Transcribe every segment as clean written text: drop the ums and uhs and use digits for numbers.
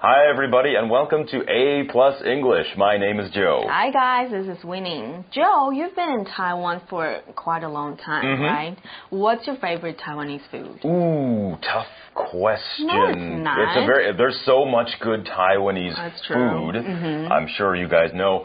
Hi, everybody, and welcome to A Plus English. My name is Joe. Hi, guys. This is Winnie. Joe, you've been in Taiwan for quite a long time, right? What's your favorite Taiwanese food? Ooh, tough question. No, it's not. There's so much good Taiwanese food. I'm sure you guys know.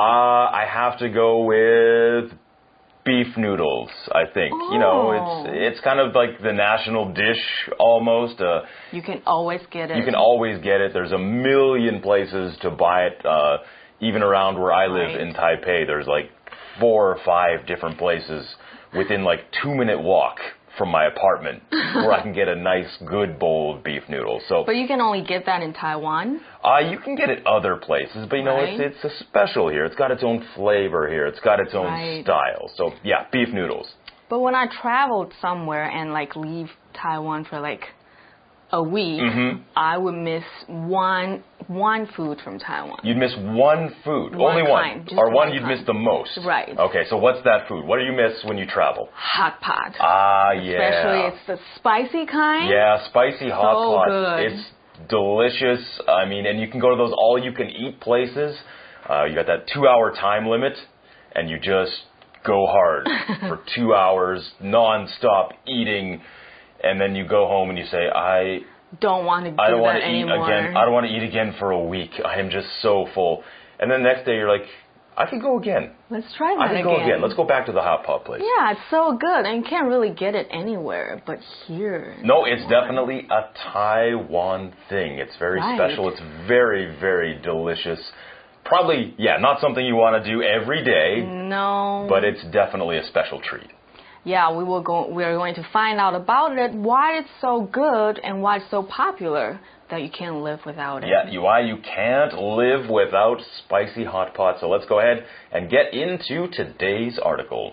I have to go with beef noodles, I think. Oh. You know, it's kind of like the national dish almost. You can always get it. You can always get it. There's a million places to buy it. Even around where I live in Taipei, there's like 4 or 5 different places within like 2-minute walk from my apartment where I can get a nice, good bowl of beef noodles. But you can only get that in Taiwan? You can get it other places, but you know, it's a special here. It's got its own flavor here. It's got its own style. So, yeah, beef noodles. But when I traveled somewhere and like leave Taiwan for like a week, I would miss one food from Taiwan. You'd miss one food? Only one? Or one you'd miss the most? Right. Okay, so what's that food? What do you miss when you travel? Hot pot. Ah, yeah. Especially it's the spicy kind. Yeah, spicy hot pot. Good. It's delicious. I mean, and you can go to those all-you-can-eat places. You got that 2-hour time limit, and you just go hard for 2 hours, non-stop eating. And then you go home and you say, I don't want to do I don't want that to eat anymore. again. I don't want to eat again for a week. I am just so full. And then the next day you're like, I could go again. Let's try that again. I could go again. Let's go back to the hot pot place. Yeah, it's so good. And you can't really get it anywhere but here. No, it's definitely a Taiwan thing. It's very special. It's very, very delicious. Probably, yeah, not something you want to do every day. No. But it's definitely a special treat. Yeah, we are going to find out about it, why it's so good and why it's so popular that you can't live without it. Yeah, why you can't live without spicy hot pot. So let's go ahead and get into today's article.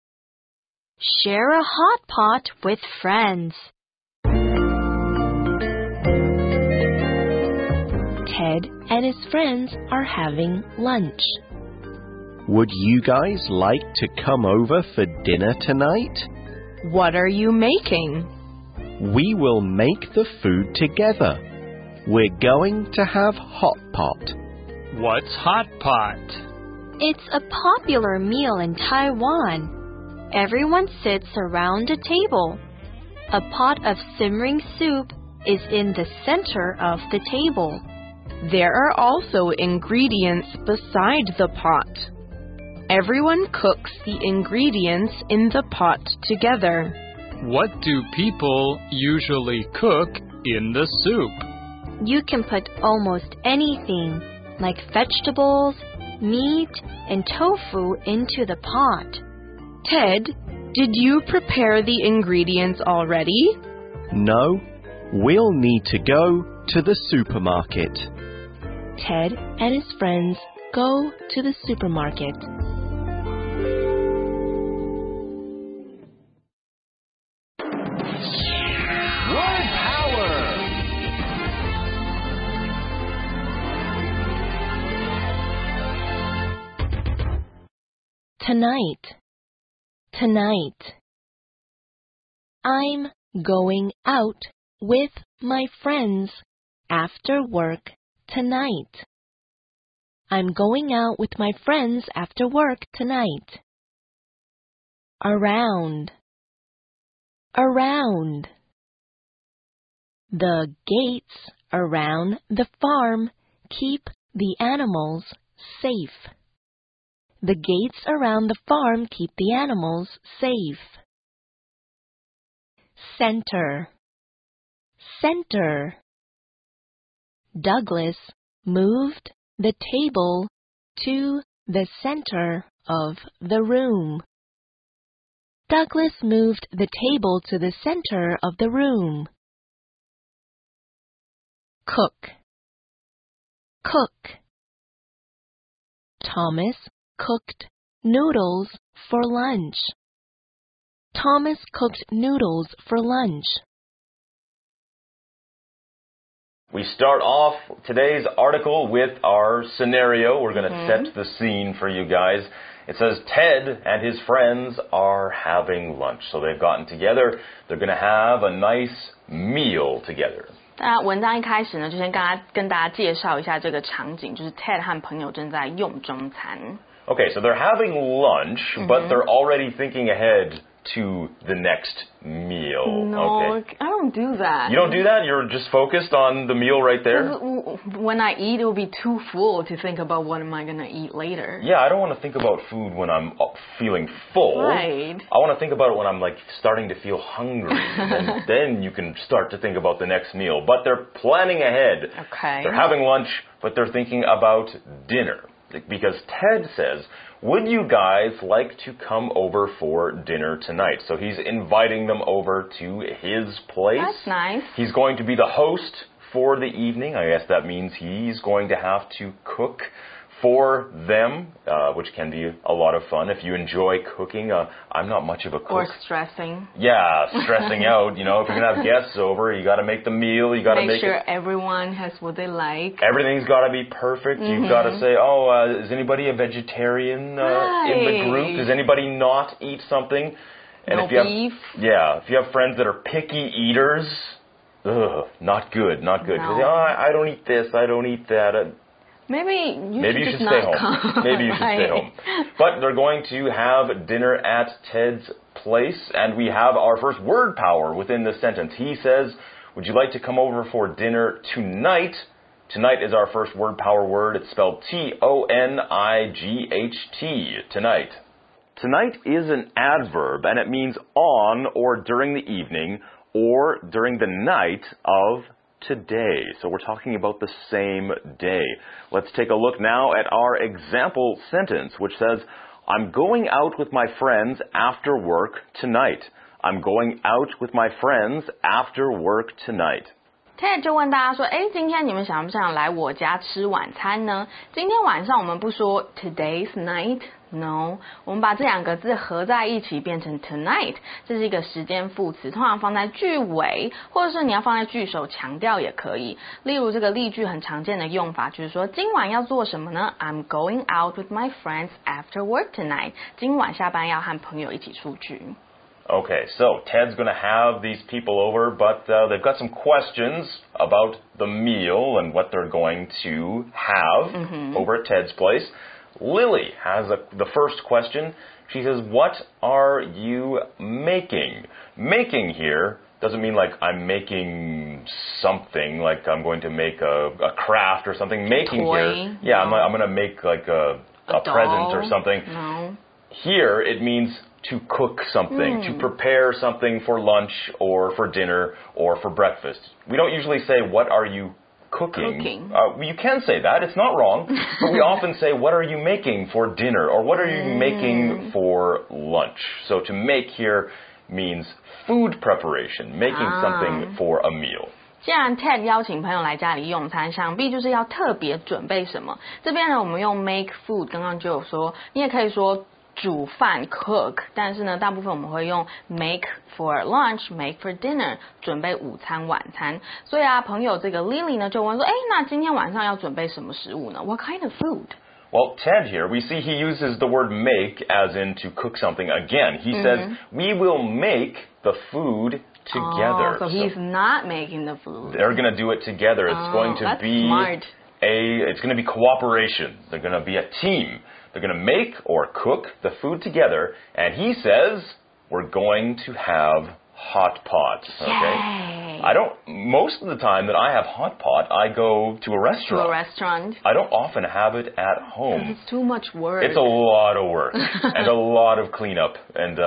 Share a hot pot with friends. Ted and his friends are having lunch. Would you guys like to come over for dinner tonight? What are you making? We will make the food together. We're going to have hot pot. What's hot pot? It's a popular meal in Taiwan. Everyone sits around a table. A pot of simmering soup is in the center of the table. There are also ingredients beside the pot. Everyone cooks the ingredients in the pot together. What do people usually cook in the soup? You can put almost anything, like vegetables, meat, and tofu into the pot. Ted, did you prepare the ingredients already? No, we'll need to go to the supermarket. Ted and his friends go to the supermarket. Tonight. I'm going out with my friends after work tonight. I'm going out with my friends after work tonight. Around. The gates around the farm keep the animals safe. The gates around the farm keep the animals safe. Center. Douglas moved the table to the center of the room. Douglas moved the table to the center of the room. Cook. Thomas cooked noodles for lunch. Thomas cooked noodles for lunch. We start off today's article with our scenario. We're going to set the scene for you guys. It says Ted and his friends are having lunch. So they've gotten together. They're going to have a nice meal together. 那文章一开始呢，就先跟大家介绍一下这个场景，就是 Ted 和朋友正在用中餐。 Okay, so they're having lunch, but they're already thinking ahead to the next meal. No, Okay. I don't do that. You don't do that? You're just focused on the meal right there? When I eat, it will be too full to think about what am I going to eat later. Yeah, I don't want to think about food when I'm feeling full. Right. I want to think about it when I'm like starting to feel hungry. And then you can start to think about the next meal. But they're planning ahead. Okay. They're having lunch, but they're thinking about dinner. Because Ted says, would you guys like to come over for dinner tonight? So he's inviting them over to his place. That's nice. He's going to be the host for the evening. I guess that means he's going to have to cook for them, which can be a lot of fun. If you enjoy cooking, I'm not much of a cook. Or stressing. Yeah, stressing out. You know, if you're going to have guests over, you got to make the meal. You got to make sure it. Everyone has what they like. Everything's got to be perfect. You've got to say, is anybody a vegetarian in the group? Does anybody not eat something? And no if you beef. If you have friends that are picky eaters, not good, not good. No. I don't eat this, I don't eat that. Maybe you should stay home. Come. Maybe you should stay home. But they're going to have dinner at Ted's place, and we have our first word power within the sentence. He says, would you like to come over for dinner tonight? Tonight is our first word power word. It's spelled T-O-N-I-G-H-T, tonight. Tonight is an adverb, and it means on or during the evening or during the night of today. So we're talking about the same day. Let's take a look now at our example sentence, which says, I'm going out with my friends after work tonight. I'm going out with my friends after work tonight. Ted 就问大家说，今天你们想不想来我家吃晚餐呢？今天晚上我们不说 today's night。No， 我们把这两个字合在一起变成 tonight， 这是一个时间副词，通常放在句尾，或者是你要放在句首强调也可以。例如这个例句很常见的用法就是说，今晚要做什么呢？ I'm going out with my friends after work tonight。今晚下班要和朋友一起出去。 Okay, so Ted's going to have these people over, but they've got some questions about the meal and what they're going to have over at Ted's place. Lily has the first question. She says, what are you making? Making here doesn't mean like I'm making something, like I'm going to make a craft or something. Making here, yeah, no. I'm going to make like a present or something. No. Here it means to cook something, to prepare something for lunch or for dinner or for breakfast. We don't usually say, what are you cooking? You can say that. It's not wrong. But we often say, what are you making for dinner? Or what are you making for lunch? So to make here means food preparation, making something for a meal. 既然 Ted 邀请朋友来家里用餐，想必就是要特别准备什么。这边呢，我们用 make food， 刚刚就有说，你也可以说煮饭 cook， 但是呢，大部分我们会用 make for lunch, make for dinner， 准备午餐晚餐。所以啊，朋友这个 Lily 呢就问说，那今天晚上要准备什么食物呢？ What kind of food? Well, Ted here, we see he uses the word make as in to cook something again. He says, we will make the food together. So he's not making the food. They're going to do it together. It's going to be smart. It's going to be cooperation. They're going to be a team. They're going to make or cook the food together. And he says, we're going to have hot pot. Okay? Most of the time that I have hot pot, I go to a restaurant. I don't often have it at home. It's too much work. It's a lot of work and a lot of cleanup. And,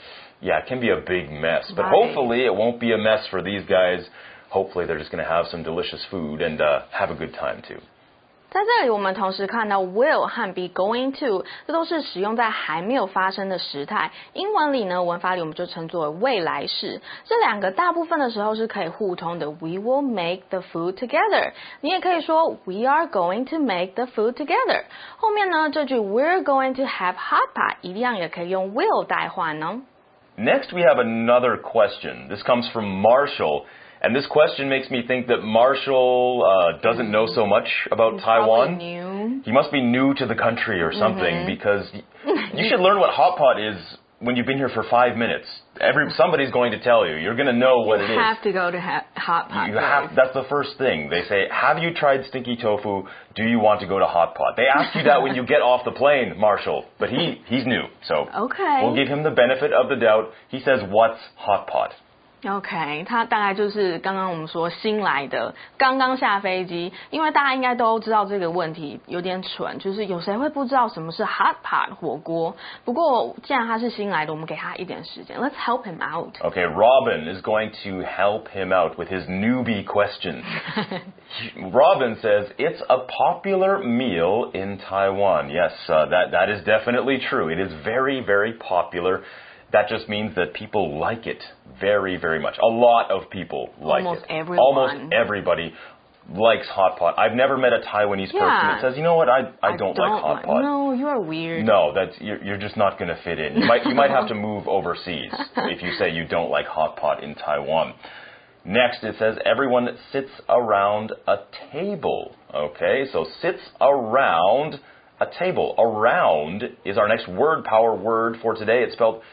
it can be a big mess. But hopefully it won't be a mess for these guys. Hopefully they're just going to have some delicious food and have a good time too. 在这里我们同时看到 will 和 be going to， 这都是使用在还没有发生的时态。英文里呢，文法里我们就称作为未来式。这两个大部分的时候是可以互通的。We will make the food together。你也可以说 We are going to make the food together。后面呢，这句 We're going to have hot pot 一样也可以用 will 代换哦。 Next we have another question. This comes from Marshall. And this question makes me think that Marshall doesn't know so much about Taiwan. New. He must be new to the country or something because you should learn what hot pot is when you've been here for 5 minutes. somebody's going to tell you. You're going to know what it is. You have to go to Hot Pot. That's the first thing. They say, have you tried stinky tofu? Do you want to go to Hot Pot? They ask you that when you get off the plane, Marshall. But he's new, so we'll give him the benefit of the doubt. He says, what's Hot Pot? OK， 他大概就是刚刚我们说新来的，刚刚下飞机，因为大家应该都知道这个问题有点蠢，就是有谁会不知道什么是 hot pot 火锅？不过既然他是新来的，我们给他一点时间 ，Let's help him out. Okay, Robin is going to help him out with his newbie question. Robin says it's a popular meal in Taiwan. Yes, that is definitely true. It is very, very popular. That just means that people like it very, very much. A lot of people like Almost it. Everyone. Almost everybody likes hot pot. I've never met a Taiwanese person that says, you know what, I don't like hot pot. No, you are weird. No, you're just not going to fit in. You might have to move overseas if you say you don't like hot pot in Taiwan. Next, it says everyone sits around a table. Okay, so sits around a table. Around is our next word power word for today. It's spelled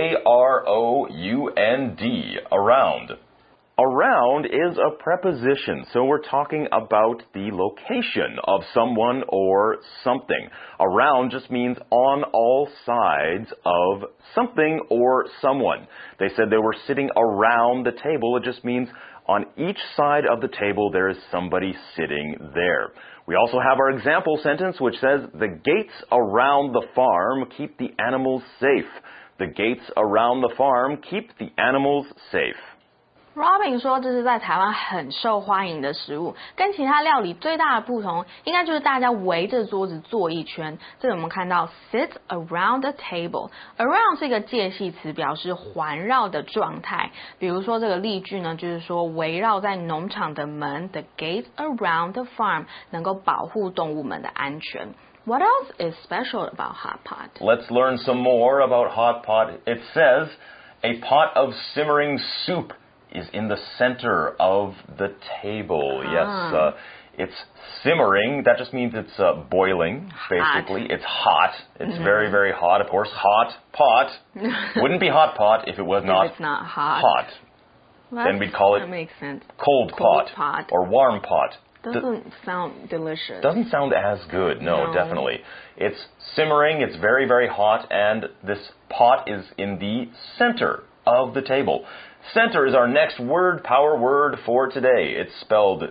A-R-O-U-N-D, around. Around is a preposition, so we're talking about the location of someone or something. Around just means on all sides of something or someone. They said they were sitting around the table. It just means on each side of the table there is somebody sitting there. We also have our example sentence which says, the gates around the farm keep the animals safe. The gates around the farm keep the animals safe. Robin 说这是在台湾很受欢迎的食物，跟其他料理最大的不同，应该就是大家围着桌子坐一圈。这里我们看到 sit around the table。around 是一个介系词，表示环绕的状态。比如说这个例句呢，就是说围绕在农场的门 ，the gate around the farm 能够保护动物们的安全。What else is special about hot pot? Let's learn some more about hot pot. It says a pot of simmering soup is in the center of the table. Yes, it's simmering. That just means it's boiling, basically. It's hot. It's very, very hot. Of course, hot pot. Wouldn't be hot pot if it was not, it's not hot. Then we'd call it that makes sense. Cold pot or warm pot. Doesn't sound delicious. Doesn't sound as good. No, definitely. It's simmering. It's very, very hot. And this pot is in the center of the table. Center is our next word power word for today. It's spelled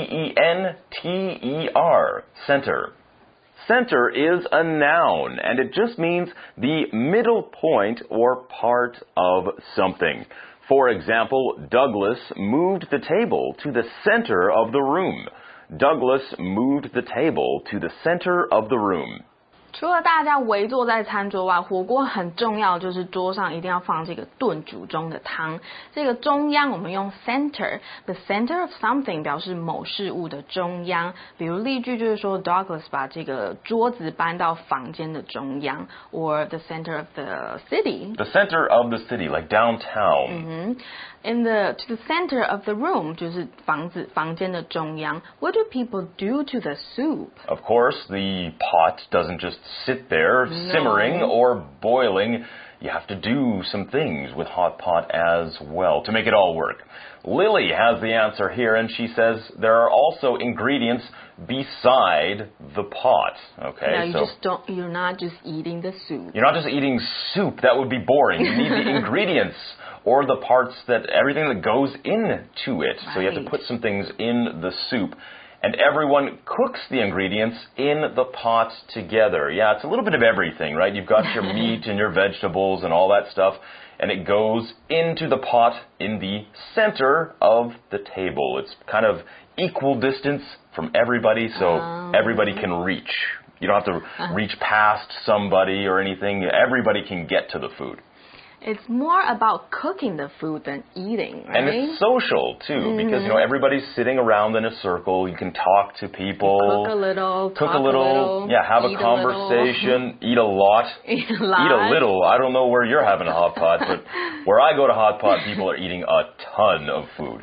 C-E-N-T-E-R, center. Center is a noun, and it just means the middle point or part of something. For example, Douglas moved the table to the center of the room. Douglas moved the table to the center of the room. 除了大家围坐在餐桌外，火锅很重要，就是桌上一定要放这个炖煮中的汤。这个中央我们用 center，the center of something 表示某事物的中央。比如例句就是说 Douglas 把这个桌子搬到房间的中央 ，or the center of the city. The center of the city, like downtown. To the center of the room 就是房间的中央。What do people do to the soup? Of course, the pot doesn't just sit there simmering or boiling. You have to do some things with hot pot as well to make it all work. Lily has the answer here, and she says there are also ingredients beside the pot. Okay, you're not just eating the soup. You're not just eating soup. That would be boring. You need the ingredients or the parts everything that goes into it. So you have to put some things in the soup. And everyone cooks the ingredients in the pot together. Yeah, it's a little bit of everything, right? You've got your meat and your vegetables and all that stuff, and it goes into the pot in the center of the table. It's kind of equal distance from everybody, so everybody can reach. You don't have to reach past somebody or anything. Everybody can get to the food. It's more about cooking the food than eating, right? And it's social, too, because, everybody's sitting around in a circle. You can talk to people. Cook a little, have a conversation, eat a lot. Eat a little. I don't know where you're having a hot pot, but where I go to hot pot, people are eating a ton of food.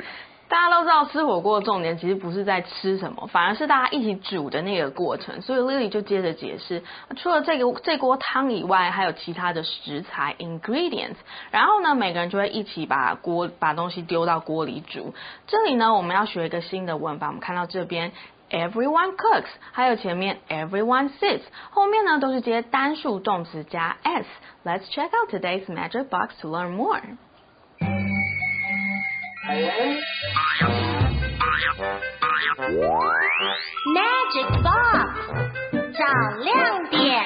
大家都知道吃火锅的重点其实不是在吃什么，反而是大家一起煮的那个过程。所以 Lily 就接着解释，除了这锅汤以外，还有其他的食材 ingredients。然后呢，每个人就会一起把东西丢到锅里煮。这里呢，我们要学一个新的文法，我们看到这边。Everyone cooks， 还有前面 everyone sits， 后面呢都是接单数动词加 s。Let's check out today's magic box to learn more. Magic box， 找亮点。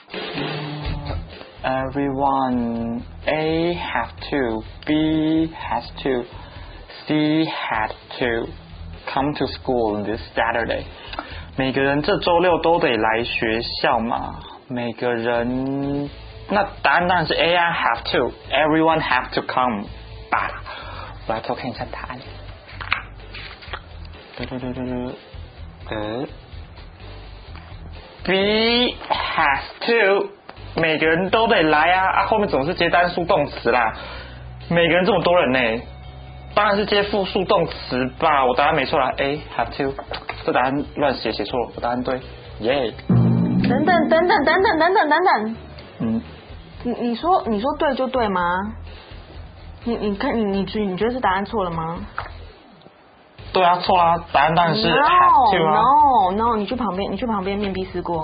Everyone, A have to, B has to, C had to.Come to school this Saturday. 每个人这周六都得来学校嘛？每个人，那答案当然是 A 啊 ，have to. Everyone have to come 吧。我来偷看一下答案。B has to. 每个人都得来啊！后面总是接单数动词啦。每个人这么多人呢？当然是接复数动词吧，我答案没错啦 ，A have to， 这答案乱写错了，我答案对，耶、 yeah 。等等，你说对就对吗？你看你觉得是答案错了吗？ 对啊，错啦，答案当然是 have to 啊。 No， 你去旁边面壁思过。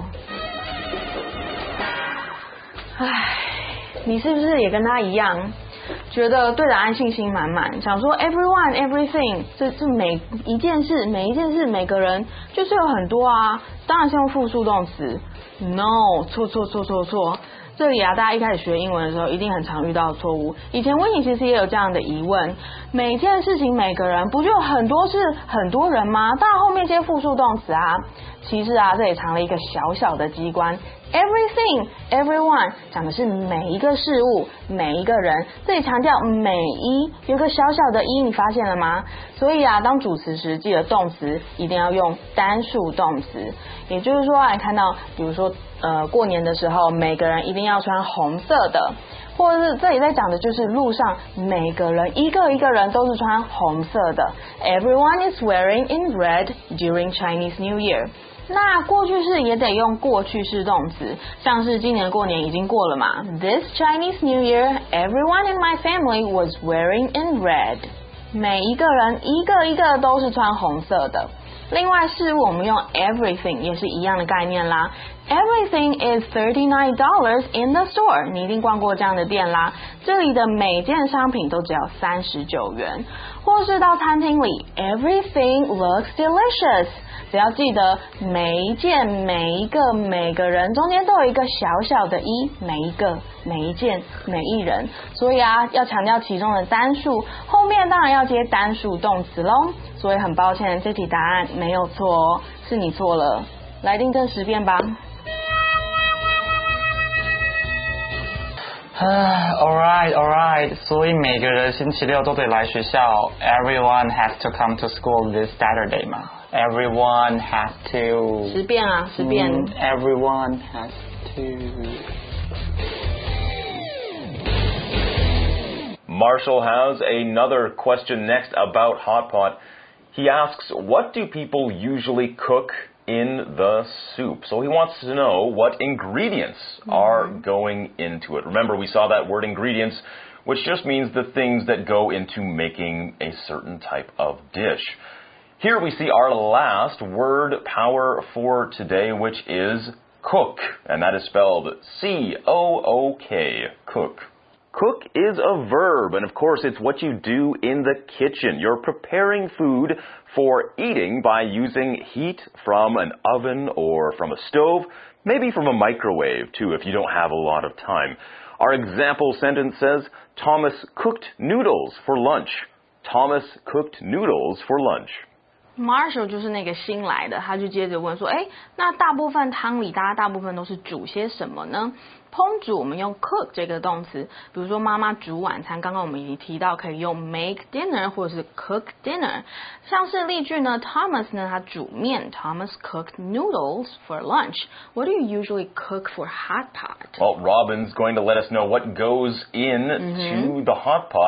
唉，你是不是也跟他一样？觉得对答案信心满满，想说 everyone everything， 这每一件事每个人就是有很多啊，当然是用复数动词。No， 错。这里啊，大家一开始学英文的时候，一定很常遇到的错误。以前温妮其实也有这样的疑问：每件事情每个人不就有很多是很多人吗？当然后面接复数动词啊。其实啊，这里藏了一个小小的机关。Everything, everyone 讲的是每一个事物，每一个人。这里强调每一，有个小小的一，你发现了吗？所以啊，当主词时记得动词一定要用单数动词。也就是说，你看到，比如说过年的时候，每个人一定要穿红色的，或者是这里在讲的就是路上每个人一个人都是穿红色的。Everyone is wearing in red during Chinese New Year。那过去式也得用过去式动词，像是今年过年已经过了嘛。This Chinese New Year, everyone in my family was wearing in red. 每一个人一个都是穿红色的。另外事物我们用 everything 也是一样的概念啦。Everything is $39 in the store. 你一定逛过这样的店啦。这里的每件商品都只要39元。或是到餐厅里 ，Everything looks delicious。只要记得每一件、每一个、每个人中间都有一个小小的一，每一个、每一件、每一人。所以啊，要强调其中的单数，后面当然要接单数动词咯。所以很抱歉，这题答案没有错哦，是你错了。来订正10遍吧。 Alright， 所以每个人星期六都得来学校。Everyone has to come to school this Saturday 嘛。Everyone has to。 10遍啊，10遍。 Everyone has to。 Marshall has another question next about hot pot. He asks, what do people usually cook in the soup? So he wants to know what ingredients are going into it. Remember, we saw that word ingredients, which just means the things that go into making a certain type of dish. Here we see our last word power for today, which is cook, and that is spelled C-O-O-K, cook. Cook is a verb, and of course it's what you do in the kitchen. You're preparing food for eating by using heat from an oven or from a stove, maybe from a microwave too if you don't have a lot of time. Our example sentence says, Thomas cooked noodles for lunch. Thomas cooked noodles for lunch. Marshall 就是那个新来的，他就接着问说，那大部分汤里大家大部分都是煮些什么呢？烹煮我们用 cook 这个动词，比如说妈妈煮晚餐，刚刚我们已经提到可以用 make dinner 或者是 cook dinner。像是例句呢 ，Thomas 呢他煮面 ，Thomas cooked noodles for lunch. What do you usually cook for hot pot? Well, Robin's going to let us know what goes in to the hot pot.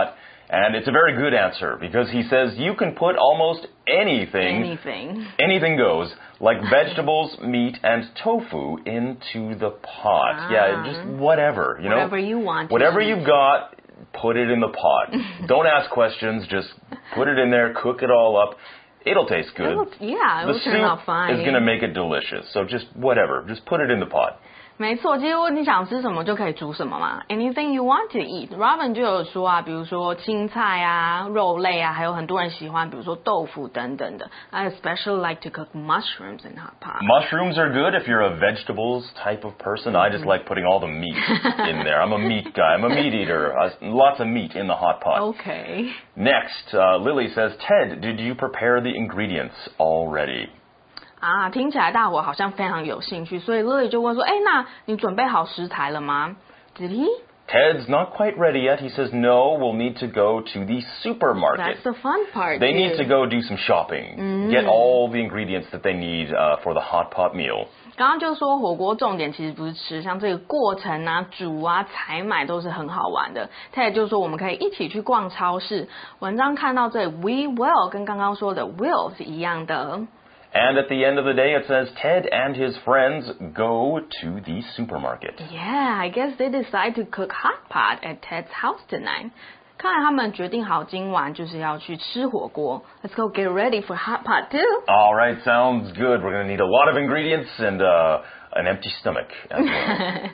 And it's a very good answer because he says you can put almost anything goes, like vegetables, meat, and tofu into the pot. Yeah, just whatever, you know. Whatever you want. Whatever you've got, put it in the pot. Don't ask questions, just put it in there, cook it all up. It'll taste good. It'll turn out fine. The soup is going to make it delicious. So just whatever, just put it in the pot. 没错，几乎你想吃什么就可以煮什么嘛。Anything you want to eat. Robin 就有说啊，比如说青菜啊、肉类啊，还有很多人喜欢，比如说豆腐等等的。I especially like to cook mushrooms in hot pot. Mushrooms are good if you're a vegetables type of person. I just like putting all the meat in there. I'm a meat guy. I'm a meat eater. Lots of meat in the hot pot. Okay. Next, Lily says, Ted, did you prepare the ingredients already? 啊，听起来大伙好像非常有兴趣，所以 Lily 就问说，哎，那你准备好食材了吗 ？Did he? Ted's not quite ready yet. He says, no, we'll need to go to the supermarket. That's the fun part. They need to go do some shopping, get all the ingredients that they need for the hot pot meal. 刚刚就说火锅重点其实不是吃，像这个过程啊、煮啊、采买都是很好玩的。Ted 就说我们可以一起去逛超市。文章看到这里 ，we will 跟刚刚说的 will 是一样的。 And at the end of the day, it says Ted and his friends go to the supermarket. Yeah, I guess they decide to cook hot pot at Ted's house tonight. 看来他们决定好今晚就是要去吃火锅。Let's go get ready for hot pot too. All right, sounds good. We're going to need a lot of ingredients and an empty stomach as well.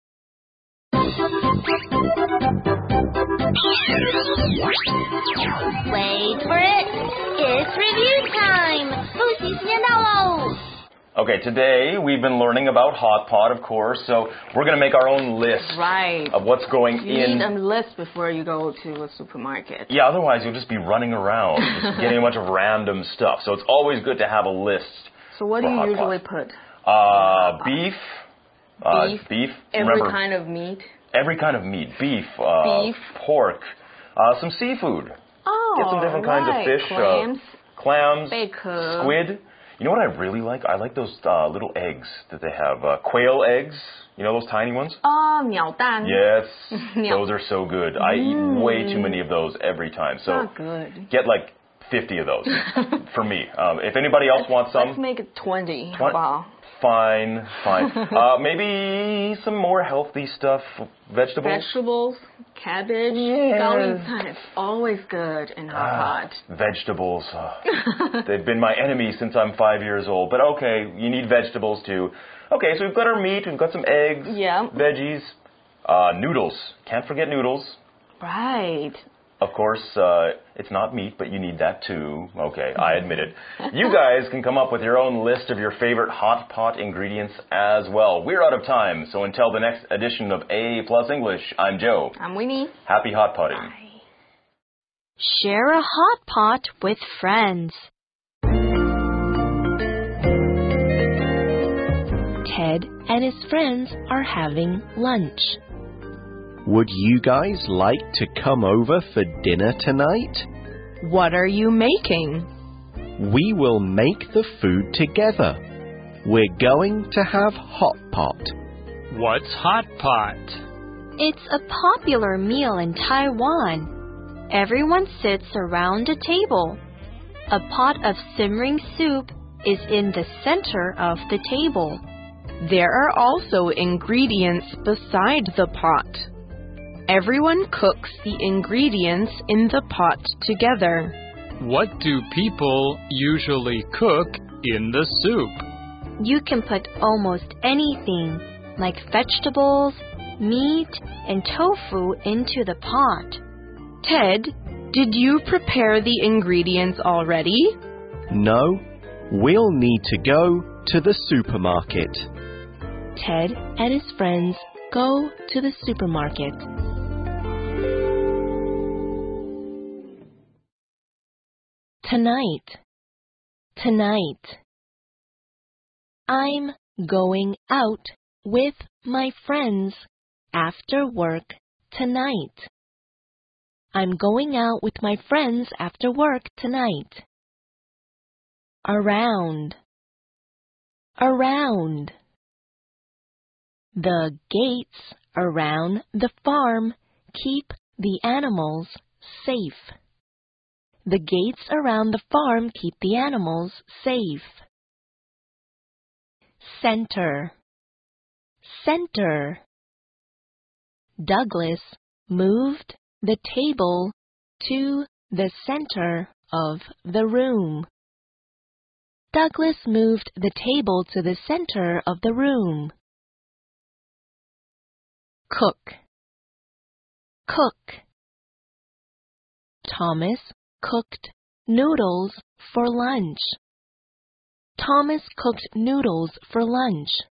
Wait for it. It's review time. 复习时间到喽。 Okay, today we've been learning about hot pot, of course, so we're going to make our own list of what's going in. You need a list before you go to a supermarket. Yeah, otherwise you'll just be running around, just getting a bunch of random stuff. So it's always good to have a list. So what do you usually put? Beef. Beef. Every Remember, kind of meat. Every kind of meat. Beef. Pork. Some seafood. Oh, get some different kinds of fish. Clams. Bacon. Squid. You know what I really like? I like those little eggs that they have. Quail eggs. You know those tiny ones? 鸟蛋. Yes. Those are so good. I eat way too many of those every time. So not good. Get like 50 of those for me. If anybody else wants some. Let's make it 20. Wow. Fine. Maybe some more healthy stuff. Vegetables, cabbage, it's always good in hot pot. Vegetables. They've been my enemy since I'm 5 years old. But okay, you need vegetables too. Okay, so we've got our meat, we've got some eggs, veggies, noodles. Can't forget noodles. Right. Of course, it's not meat, but you need that too. Okay, I admit it. You guys can come up with your own list of your favorite hot pot ingredients as well. We're out of time, so until the next edition of A+ English, I'm Joe. I'm Winnie. Happy hot potting. Bye. Share a hot pot with friends. Ted and his friends are having lunch. Would you guys like to come over for dinner tonight? What are you making? We will make the food together. We're going to have hot pot. What's hot pot? It's a popular meal in Taiwan. Everyone sits around a table. A pot of simmering soup is in the center of the table. There are also ingredients beside the pot. Everyone cooks the ingredients in the pot together. What do people usually cook in the soup? You can put almost anything, like vegetables, meat, and tofu into the pot. Ted, did you prepare the ingredients already? No, we'll need to go to the supermarket. Ted and his friends go to the supermarket. Tonight. I'm going out with my friends after work tonight. I'm going out with my friends after work tonight. Around. The gates around the farm keep the animals safe. The gates around the farm keep the animals safe. Center. Center. Douglas moved the table to the center of the room. Douglas moved the table to the center of the room. Cook. Cook. Thomas cooked noodles for lunch. Thomas cooked noodles for lunch.